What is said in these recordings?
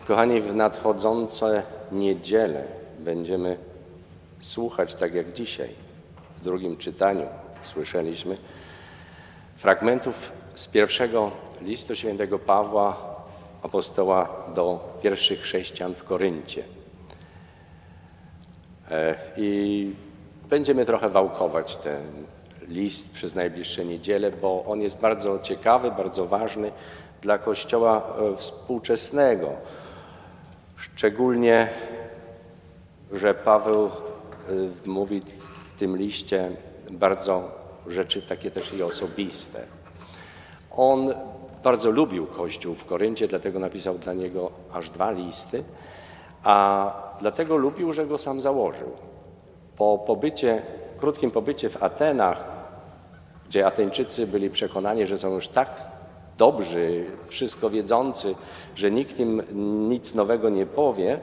Kochani, w nadchodzące niedzielę będziemy słuchać, tak jak dzisiaj, w drugim czytaniu słyszeliśmy, fragmentów z pierwszego listu świętego Pawła, apostoła do pierwszych chrześcijan w Koryncie. I będziemy trochę wałkować ten list przez najbliższe niedziele, bo on jest bardzo ciekawy, bardzo ważny dla Kościoła współczesnego. Szczególnie, że Paweł mówi w tym liście bardzo rzeczy takie też i osobiste. On bardzo lubił Kościół w Koryncie, dlatego napisał dla niego aż 2 listy, a dlatego lubił, że go sam założył. Po krótkim pobycie w Atenach, gdzie Ateńczycy byli przekonani, że są już tak dobrzy, wszystko wiedzący, że nikt im nic nowego nie powie,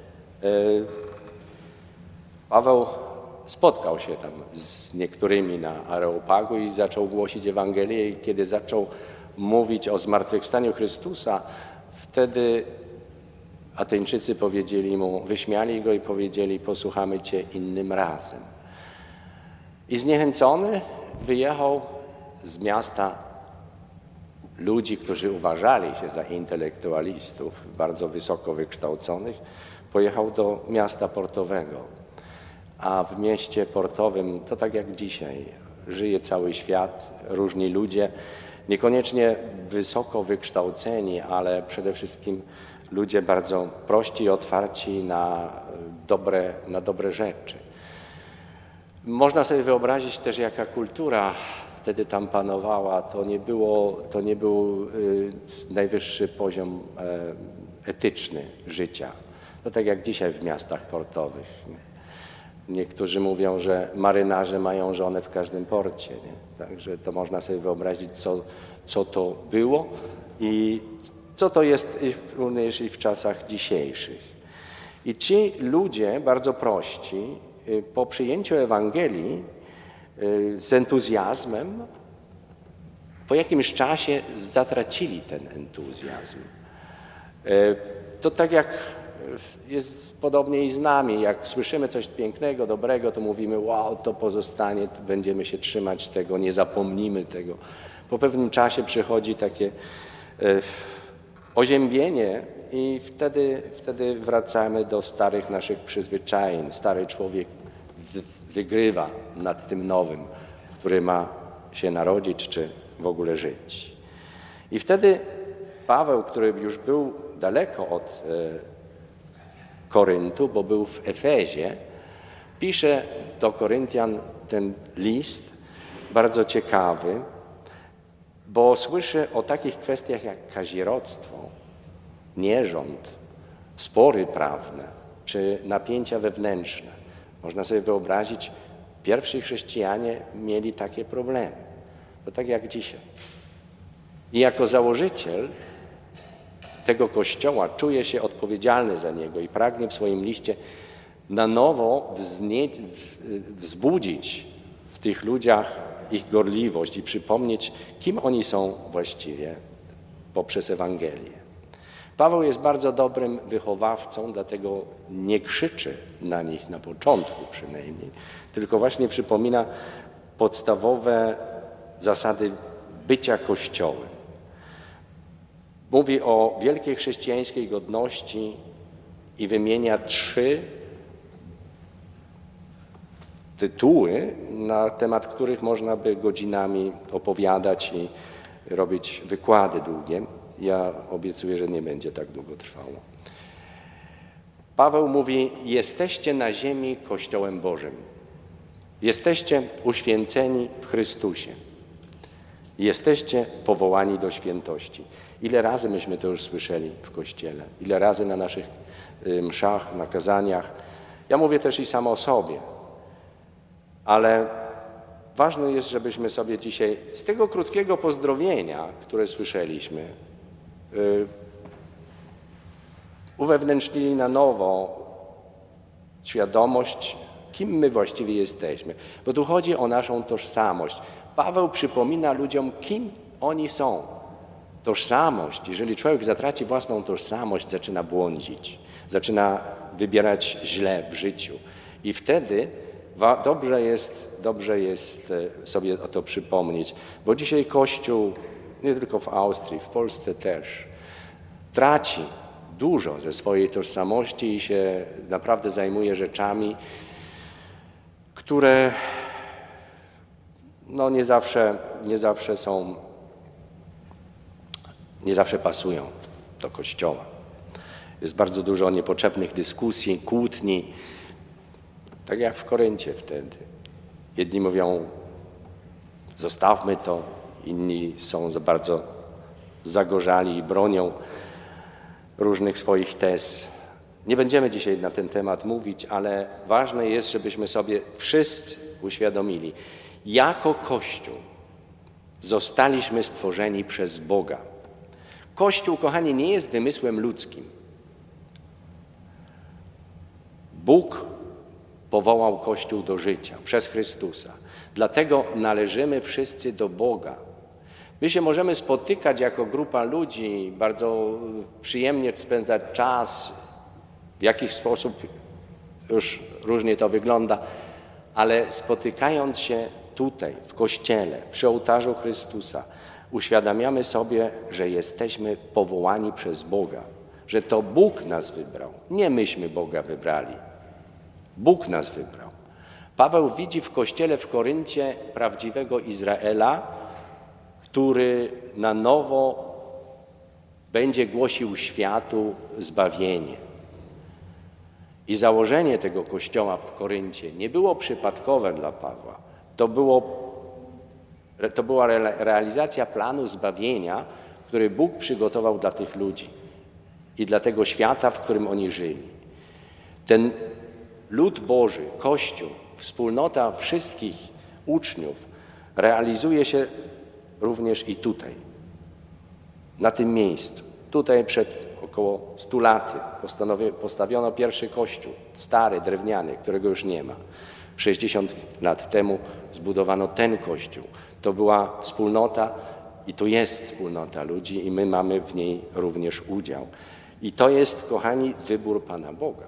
Paweł spotkał się tam z niektórymi na Areopagu i zaczął głosić Ewangelię, i kiedy zaczął mówić o zmartwychwstaniu Chrystusa, wtedy Ateńczycy powiedzieli mu, wyśmiali go i powiedzieli: posłuchamy Cię innym razem. I zniechęcony wyjechał z miasta ludzi, którzy uważali się za intelektualistów, bardzo wysoko wykształconych, pojechał do miasta portowego. A w mieście portowym, to tak jak dzisiaj, żyje cały świat, różni ludzie, niekoniecznie wysoko wykształceni, ale przede wszystkim ludzie bardzo prości i otwarci na dobre rzeczy. Można sobie wyobrazić też, jaka kultura wtedy tam panowała. To nie był najwyższy poziom etyczny życia. To tak jak dzisiaj w miastach portowych. Niektórzy mówią, że marynarze mają żonę w każdym porcie. Nie? Także to można sobie wyobrazić, co to było i co to jest również i w czasach dzisiejszych. I ci ludzie bardzo prości, po przyjęciu Ewangelii z entuzjazmem, po jakimś czasie zatracili ten entuzjazm. To tak jak jest podobnie i z nami. Jak słyszymy coś pięknego, dobrego, to mówimy: wow, to pozostanie, to będziemy się trzymać tego, nie zapomnimy tego. Po pewnym czasie przychodzi takie oziębienie i wtedy wracamy do starych naszych przyzwyczajeń. Stary człowiek wygrywa nad tym nowym, który ma się narodzić czy w ogóle żyć. I wtedy Paweł, który już był daleko od Koryntu, bo był w Efezie, pisze do Koryntian ten list, bardzo ciekawy, bo słyszy o takich kwestiach jak kazirodztwo, nierząd, spory prawne czy napięcia wewnętrzne. Można sobie wyobrazić, pierwsi chrześcijanie mieli takie problemy. To tak jak dzisiaj. I jako założyciel tego Kościoła czuje się odpowiedzialny za niego i pragnie w swoim liście na nowo wzbudzić w tych ludziach ich gorliwość i przypomnieć, kim oni są właściwie poprzez Ewangelię. Paweł jest bardzo dobrym wychowawcą, dlatego nie krzyczy na nich na początku przynajmniej, tylko właśnie przypomina podstawowe zasady bycia Kościołem. Mówi o wielkiej chrześcijańskiej godności i wymienia 3 tytuły, na temat których można by godzinami opowiadać i robić wykłady długie. Ja obiecuję, że nie będzie tak długo trwało. Paweł mówi: jesteście na ziemi Kościołem Bożym. Jesteście uświęceni w Chrystusie. Jesteście powołani do świętości. Ile razy myśmy to już słyszeli w Kościele? Ile razy na naszych mszach, na kazaniach? Ja mówię też i sam o sobie. Ale ważne jest, żebyśmy sobie dzisiaj z tego krótkiego pozdrowienia, które słyszeliśmy, uwewnętrznili na nowo świadomość, kim my właściwie jesteśmy. Bo tu chodzi o naszą tożsamość. Paweł przypomina ludziom, kim oni są. tożsamość, jeżeli człowiek zatraci własną tożsamość, zaczyna błądzić, zaczyna wybierać źle w życiu. I wtedy dobrze jest sobie o to przypomnieć, bo dzisiaj Kościół, nie tylko w Austrii, w Polsce też, traci dużo ze swojej tożsamości i się naprawdę zajmuje rzeczami, które no nie zawsze pasują do Kościoła. Jest bardzo dużo niepotrzebnych dyskusji, kłótni, tak jak w Koryncie wtedy. Jedni mówią, zostawmy to, inni są za bardzo zagorzali i bronią różnych swoich tez. Nie będziemy dzisiaj na ten temat mówić, ale ważne jest, żebyśmy sobie wszyscy uświadomili, jako Kościół zostaliśmy stworzeni przez Boga. Kościół, kochani, nie jest wymysłem ludzkim. Bóg powołał Kościół do życia przez Chrystusa. Dlatego należymy wszyscy do Boga. My się możemy spotykać jako grupa ludzi, bardzo przyjemnie spędzać czas, w jakiś sposób już różnie to wygląda, ale spotykając się tutaj, w Kościele, przy ołtarzu Chrystusa, uświadamiamy sobie, że jesteśmy powołani przez Boga, że to Bóg nas wybrał, nie myśmy Boga wybrali. Bóg nas wybrał. Paweł widzi w Kościele w Koryncie prawdziwego Izraela, który na nowo będzie głosił światu zbawienie. I założenie tego Kościoła w Koryncie nie było przypadkowe dla Pawła. To była realizacja planu zbawienia, który Bóg przygotował dla tych ludzi i dla tego świata, w którym oni żyli. Ten lud Boży, Kościół, wspólnota wszystkich uczniów realizuje się również i tutaj, na tym miejscu. Tutaj przed około 100 laty postawiono pierwszy kościół, stary, drewniany, którego już nie ma. 60 lat temu zbudowano ten kościół. To była wspólnota i to jest wspólnota ludzi i my mamy w niej również udział. I to jest, kochani, wybór Pana Boga.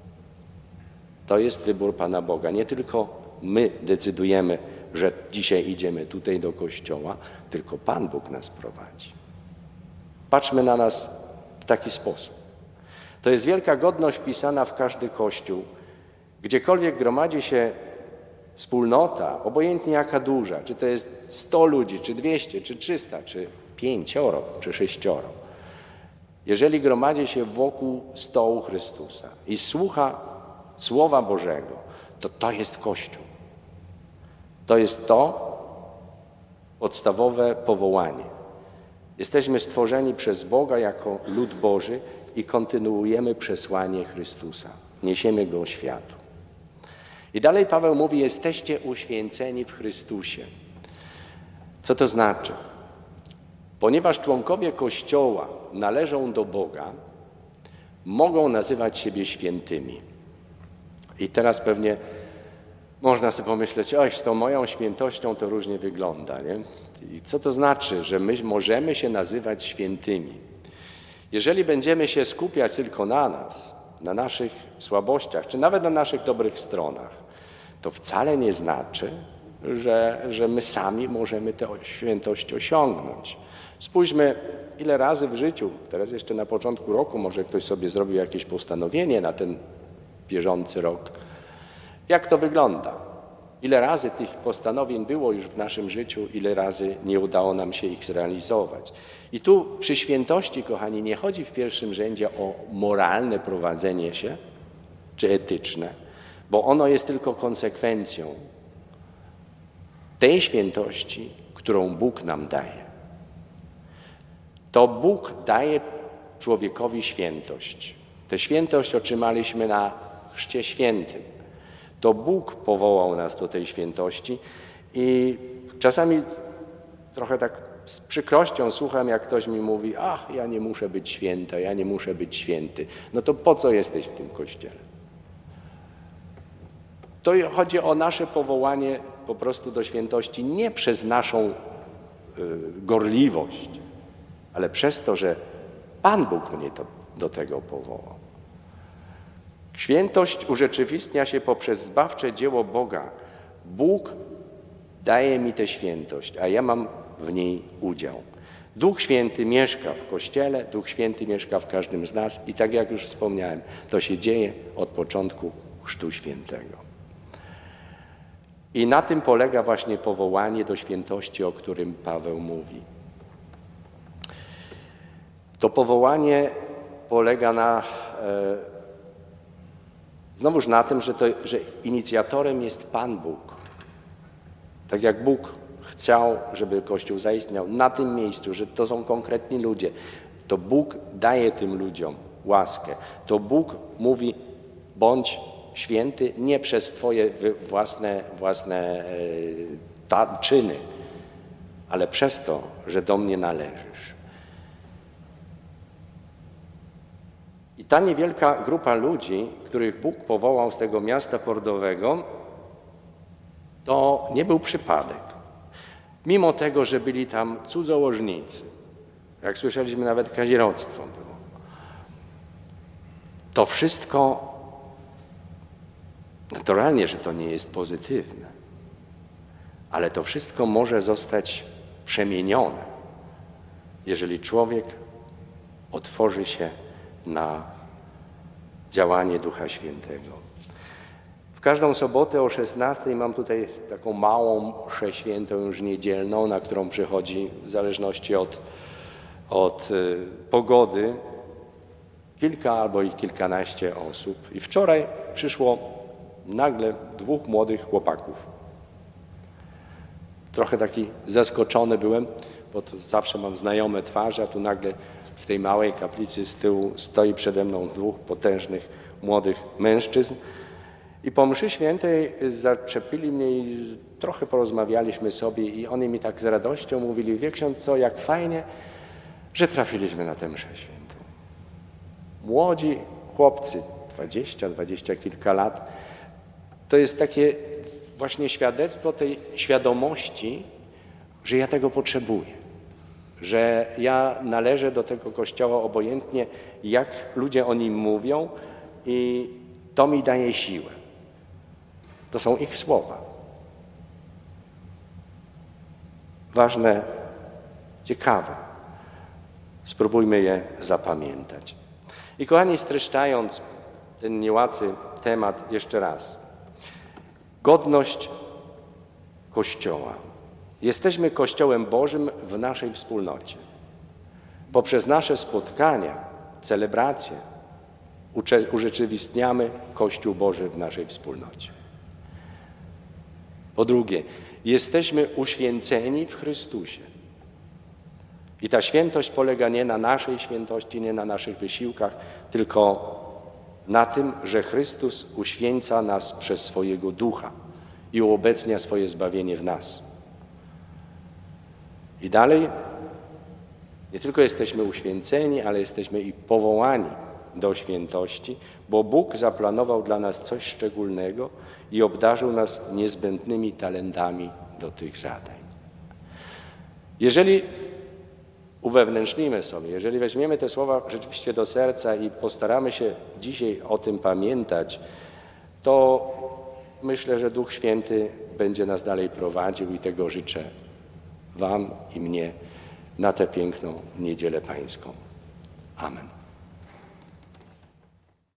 To jest wybór Pana Boga. Nie tylko my decydujemy, że dzisiaj idziemy tutaj do kościoła, tylko Pan Bóg nas prowadzi. Patrzmy na nas w taki sposób. To jest wielka godność wpisana w każdy kościół. Gdziekolwiek gromadzi się wspólnota, obojętnie jaka duża, czy to jest 100 ludzi, czy 200, czy 300, czy 5, czy 6. Jeżeli gromadzi się wokół stołu Chrystusa i słucha Słowa Bożego, to jest Kościół. To jest to podstawowe powołanie. Jesteśmy stworzeni przez Boga jako lud Boży i kontynuujemy przesłanie Chrystusa. Niesiemy Go światu. I dalej Paweł mówi, jesteście uświęceni w Chrystusie. Co to znaczy? Ponieważ członkowie Kościoła należą do Boga, mogą nazywać siebie świętymi. I teraz pewnie można sobie pomyśleć, oj, z tą moją świętością to różnie wygląda, nie? I co to znaczy, że my możemy się nazywać świętymi? Jeżeli będziemy się skupiać tylko na nas, na naszych słabościach, czy nawet na naszych dobrych stronach, to wcale nie znaczy, że my sami możemy tę świętość osiągnąć. Spójrzmy, ile razy w życiu, teraz jeszcze na początku roku, może ktoś sobie zrobił jakieś postanowienie na ten bieżący rok. Jak to wygląda? Ile razy tych postanowień było już w naszym życiu, ile razy nie udało nam się ich zrealizować. I tu przy świętości, kochani, nie chodzi w pierwszym rzędzie o moralne prowadzenie się, czy etyczne, bo ono jest tylko konsekwencją tej świętości, którą Bóg nam daje. To Bóg daje człowiekowi świętość. Tę świętość otrzymaliśmy na Chrzcie Świętym. To Bóg powołał nas do tej świętości i czasami trochę tak z przykrością słucham, jak ktoś mi mówi, ach, ja nie muszę być święta, ja nie muszę być święty. No to po co jesteś w tym Kościele? To chodzi o nasze powołanie po prostu do świętości nie przez naszą gorliwość, ale przez to, że Pan Bóg mnie do tego powołał. Świętość urzeczywistnia się poprzez zbawcze dzieło Boga. Bóg daje mi tę świętość, a ja mam w niej udział. Duch Święty mieszka w Kościele, Duch Święty mieszka w każdym z nas i tak jak już wspomniałem, to się dzieje od początku Chrztu Świętego. I na tym polega właśnie powołanie do świętości, o którym Paweł mówi. To powołanie polega znowuż na tym, że inicjatorem jest Pan Bóg. Tak jak Bóg chciał, żeby Kościół zaistniał na tym miejscu, że to są konkretni ludzie, to Bóg daje tym ludziom łaskę. To Bóg mówi, bądź święty nie przez twoje własne czyny, ale przez to, że do mnie należysz. I ta niewielka grupa ludzi, których Bóg powołał z tego miasta pordowego, to nie był przypadek. Mimo tego, że byli tam cudzołożnicy, jak słyszeliśmy, nawet kazirodztwo było. To wszystko, naturalnie, że to nie jest pozytywne, ale to wszystko może zostać przemienione, jeżeli człowiek otworzy się na działanie Ducha Świętego. W każdą sobotę o 16:00 mam tutaj taką małą mszę świętą już niedzielną, na którą przychodzi w zależności od pogody kilka albo i kilkanaście osób. I wczoraj przyszło nagle 2 młodych chłopaków. Trochę taki zaskoczony byłem, bo to zawsze mam znajome twarze, a tu nagle w tej małej kaplicy z tyłu stoi przede mną 2 potężnych młodych mężczyzn. I po mszy świętej zaczepili mnie i trochę porozmawialiśmy sobie i oni mi tak z radością mówili, wie ksiądz co, jak fajnie, że trafiliśmy na tę mszę świętą. Młodzi chłopcy, 20 kilka lat, to jest takie właśnie świadectwo tej świadomości, że ja tego potrzebuję, że ja należę do tego Kościoła obojętnie, jak ludzie o nim mówią i to mi daje siłę. To są ich słowa. Ważne, ciekawe. Spróbujmy je zapamiętać. I kochani, streszczając ten niełatwy temat jeszcze raz. Godność Kościoła. Jesteśmy Kościołem Bożym w naszej wspólnocie. Poprzez nasze spotkania, celebracje urzeczywistniamy Kościół Boży w naszej wspólnocie. Po drugie, jesteśmy uświęceni w Chrystusie. I ta świętość polega nie na naszej świętości, nie na naszych wysiłkach, tylko na tym, że Chrystus uświęca nas przez swojego Ducha i uobecnia swoje zbawienie w nas. I dalej, nie tylko jesteśmy uświęceni, ale jesteśmy i powołani do świętości, bo Bóg zaplanował dla nas coś szczególnego i obdarzył nas niezbędnymi talentami do tych zadań. Jeżeli uwewnętrznimy sobie, jeżeli weźmiemy te słowa rzeczywiście do serca i postaramy się dzisiaj o tym pamiętać, to myślę, że Duch Święty będzie nas dalej prowadził i tego życzę Wam i mnie na tę piękną Niedzielę Pańską. Amen.